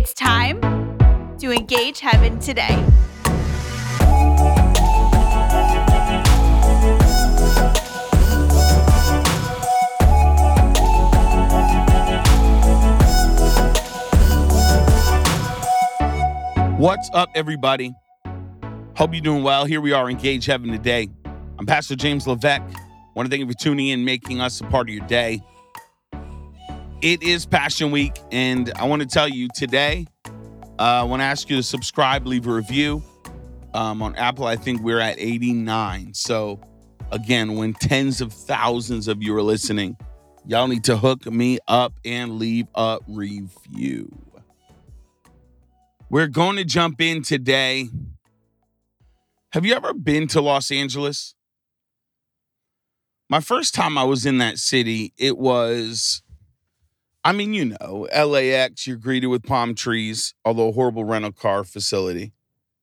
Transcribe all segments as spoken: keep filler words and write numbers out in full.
It's time to engage heaven today. What's up, everybody? Hope you're doing well. Here we are, Engage Heaven today. I'm Pastor James Levesque. Want to thank you for tuning in, making us a part of your day. It is Passion Week, and I want to tell you today, uh, I want to ask you to subscribe, leave a review. Um, on Apple, I think we're at eighty-nine. So, again, when tens of thousands of you are listening, y'all need to hook me up and leave a review. We're going to jump in today. Have you ever been to Los Angeles? My first time I was in that city, it was, I mean, you know, L A X, you're greeted with palm trees, although a horrible rental car facility.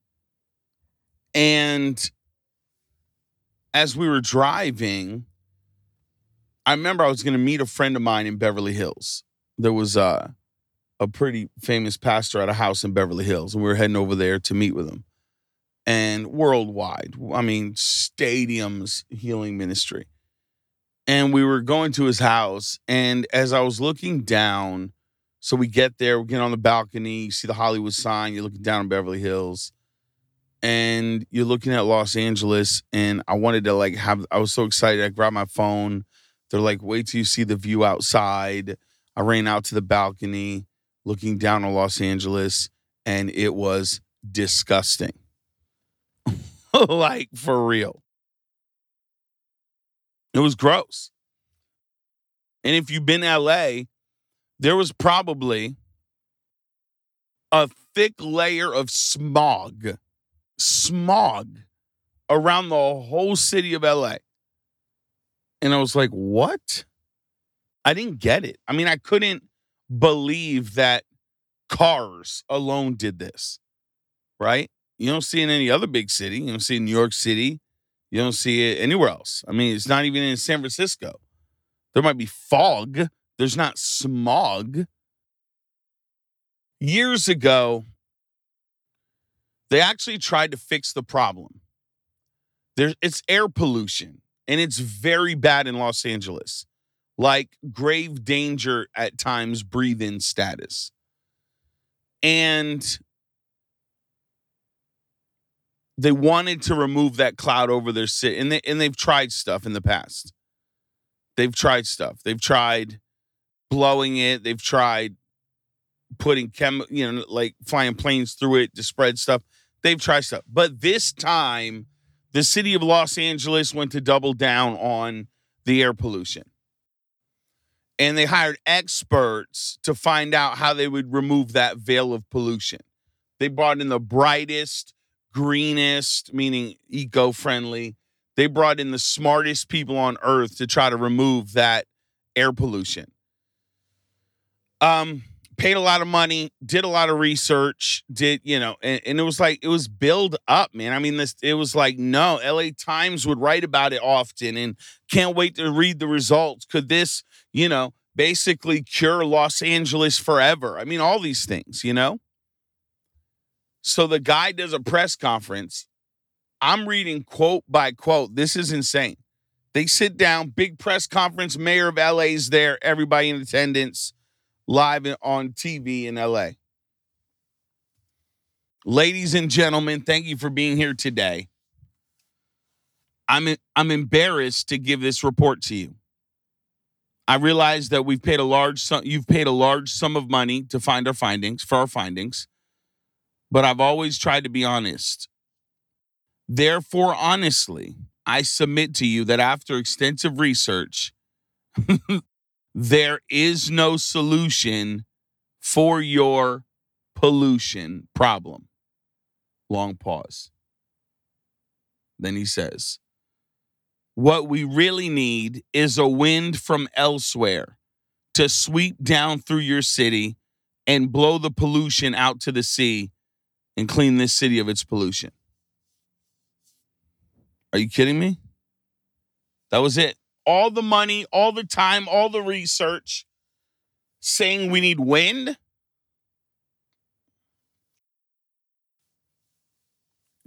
And as we were driving, I remember I was going to meet a friend of mine in Beverly Hills. There was a, a pretty famous pastor at a house in Beverly Hills, and we were heading over there to meet with him. And worldwide, I mean, stadiums, healing ministry. And we were going to his house, and as I was looking down, so we get there, we get on the balcony, you see the Hollywood sign, you're looking down on Beverly Hills, and you're looking at Los Angeles, and I wanted to, like, have, I was so excited, I grabbed my phone. They're like, wait till you see the view outside. I ran out to the balcony, looking down on Los Angeles, and it was disgusting. Like, for real. It was gross. And if you've been to L A, there was probably a thick layer of smog, smog around the whole city of L A. And I was like, what? I didn't get it. I mean, I couldn't believe that cars alone did this, right? You don't see it in any other big city. You don't see it in New York City. You don't see it anywhere else. I mean, it's not even in San Francisco. There might be fog. There's not smog. Years ago, they actually tried to fix the problem. There's, it's air pollution, and it's very bad in Los Angeles. Like grave danger at times, breathe-in status. And they wanted to remove that cloud over their city, and they and they've tried stuff in the past. They've tried stuff. They've tried blowing it. They've tried putting chem, you know, like flying planes through it to spread stuff. They've tried stuff, but this time, the city of Los Angeles went to double down on the air pollution, and they hired experts to find out how they would remove that veil of pollution. They brought in the brightest, greenest, meaning eco-friendly. They brought in the smartest people on earth to try to remove that air pollution. Um, paid a lot of money, did a lot of research, did, you know, and, and it was like, it was built up, man. I mean, this, it was like, no, L A Times would write about it often, and can't wait to read the results. Could this, you know, basically cure Los Angeles forever? I mean, all these things, you know? So the guy does a press conference. I'm reading quote by quote. This is insane. They sit down, big press conference, mayor of L A's there, everybody in attendance, live on T V in L A. Ladies and gentlemen, thank you for being here today. I'm I'm embarrassed to give this report to you. I realize that we've paid a large sum, you've paid a large sum of money to find our findings, for our findings. But I've always tried to be honest. Therefore, honestly, I submit to you that after extensive research, there is no solution for your pollution problem. Long pause. Then he says, what we really need is a wind from elsewhere to sweep down through your city and blow the pollution out to the sea and clean this city of its pollution. Are you kidding me? That was it. All the money, all the time, all the research saying we need wind.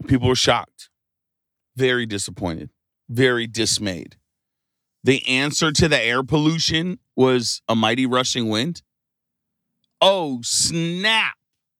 People were shocked, very disappointed, very dismayed. The answer to the air pollution was a mighty rushing wind. Oh, snap.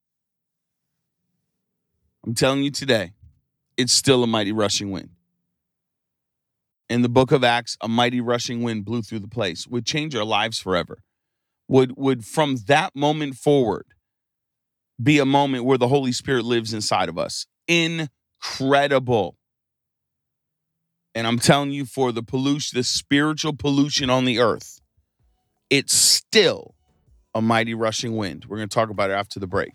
I'm telling you today, it's still a mighty rushing wind. In the book of Acts, a mighty rushing wind blew through the place, would change our lives forever. Would, would from that moment forward be a moment where the Holy Spirit lives inside of us. Incredible. And I'm telling you, for the pollution, the spiritual pollution on the earth, it's still a mighty rushing wind. We're going to talk about it after the break.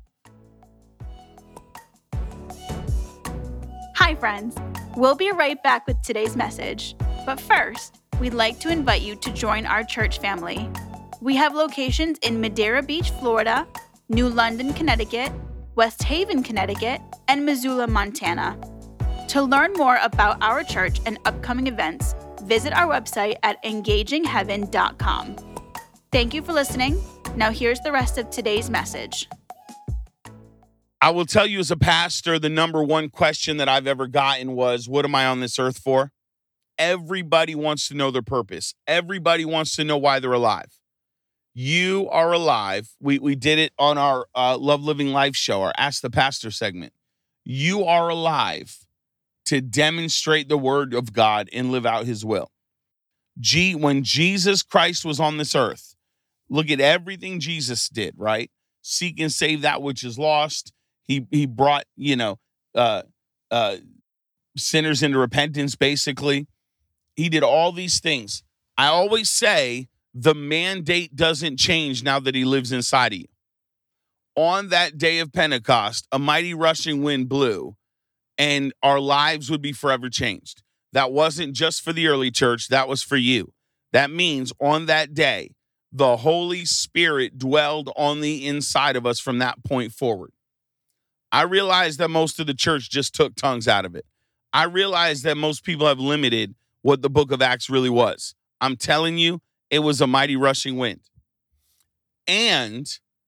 Hi, friends. We'll be right back with today's message. But first, we'd like to invite you to join our church family. We have locations in Madeira Beach, Florida, New London, Connecticut, West Haven, Connecticut, and Missoula, Montana. To learn more about our church and upcoming events, visit our website at engaging heaven dot com. Thank you for listening. Now here's the rest of today's message. I will tell you, as a pastor, the number one question that I've ever gotten was, what am I on this earth for? Everybody wants to know their purpose. Everybody wants to know why they're alive. You are alive. We we did it on our uh, Love Living Life show, our Ask the Pastor segment. You are alive to demonstrate the word of God and live out his will. G, when Jesus Christ was on this earth, look at everything Jesus did, right? Seek and save that which is lost. He he brought, you know, uh, uh, sinners into repentance, basically. He did all these things. I always say the mandate doesn't change now that he lives inside of you. On that day of Pentecost, a mighty rushing wind blew, and our lives would be forever changed. That wasn't just for the early church. That was for you. That means on that day, the Holy Spirit dwelled on the inside of us from that point forward. I realize that most of the church just took tongues out of it. I realize that most people have limited what the book of Acts really was. I'm telling you, it was a mighty rushing wind. And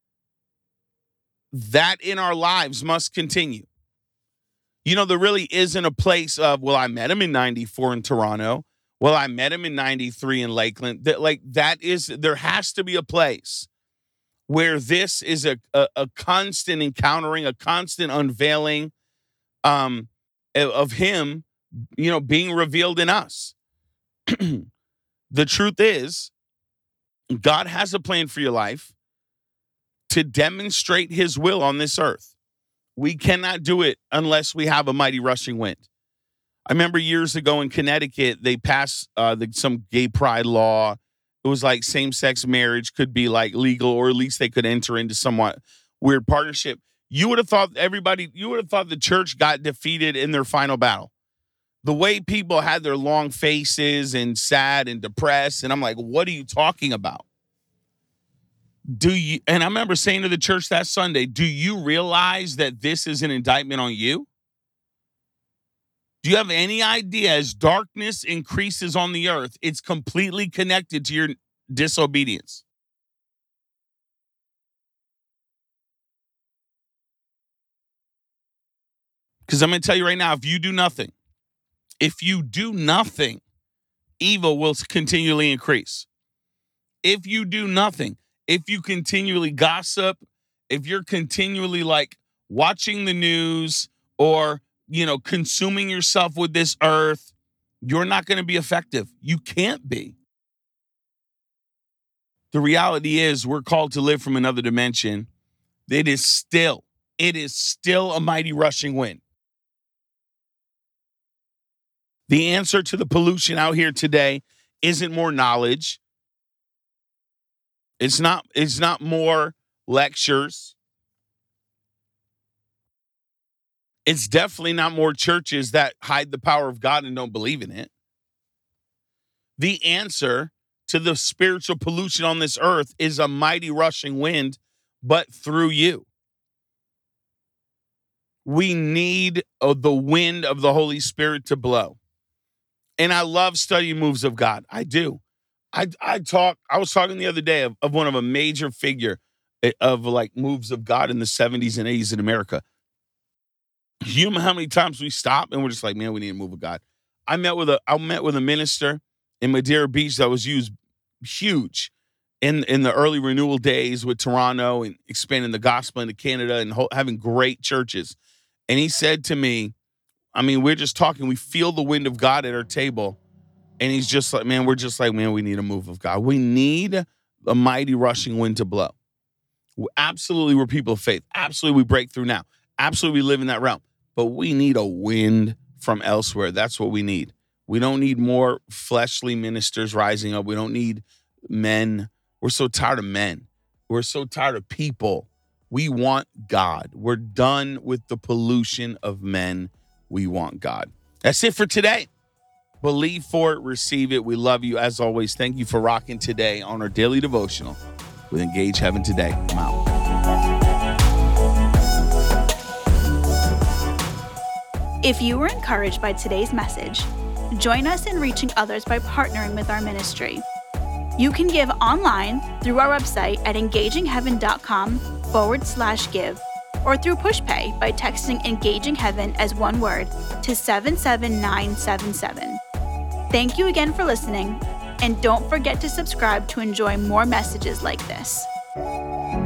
that in our lives must continue. You know, there really isn't a place of, well, I met him in ninety-four in Toronto. Well, I met him in ninety-three in Lakeland. That, like, that is, there has to be a place where this is a, a, a constant encountering, a constant unveiling um, of him, you know, being revealed in us. The truth is, God has a plan for your life to demonstrate his will on this earth. We cannot do it unless we have a mighty rushing wind. I remember years ago in Connecticut, they passed uh, the, some gay pride law. It was like same-sex marriage could be like legal, or at least they could enter into somewhat weird partnership. You would have thought everybody, you would have thought the church got defeated in their final battle. The way people had their long faces and sad and depressed, and I'm like, what are you talking about? Do you? And I remember saying to the church that Sunday, do you realize that this is an indictment on you? Do you have any idea, as darkness increases on the earth, it's completely connected to your disobedience? Because I'm going to tell you right now, if you do nothing, if you do nothing, evil will continually increase. If you do nothing, if you continually gossip, if you're continually like watching the news or, you know, consuming yourself with this earth, you're not going to be effective. You can't be. The reality is we're called to live from another dimension. It is still, it is still a mighty rushing wind. The answer to the pollution out here today isn't more knowledge. It's not, it's not more lectures. It's definitely not more churches that hide the power of God and don't believe in it. The answer to the spiritual pollution on this earth is a mighty rushing wind, but through you. We need uh, the wind of the Holy Spirit to blow. And I love studying moves of God. I do. I I talk. I was talking the other day of, of one of a major figure of like moves of God in the seventies and eighties in America. You know how many times we stop and we're just like, man, we need a move of God. I met with a I met with a minister in Madeira Beach that was used huge in in the early renewal days with Toronto and expanding the gospel into Canada and ho- having great churches. And he said to me, I mean, we're just talking. We feel the wind of God at our table. And he's just like, man, we're just like, man, we need a move of God. We need a mighty rushing wind to blow. Absolutely, we're people of faith. Absolutely, we break through now. Absolutely, we live in that realm. But we need a wind from elsewhere. That's what we need. We don't need more fleshly ministers rising up. We don't need men. We're so tired of men. We're so tired of people. We want God. We're done with the pollution of men. We want God. That's it for today. Believe for it, receive it. We love you. As always, thank you for rocking today on our daily devotional with Engage Heaven Today. I'm out. If you were encouraged by today's message, join us in reaching others by partnering with our ministry. You can give online through our website at engagingheaven.com forward slash give, or through PushPay by texting Engaging Heaven as one word to seven seven nine seven seven. Thank you again for listening, and don't forget to subscribe to enjoy more messages like this.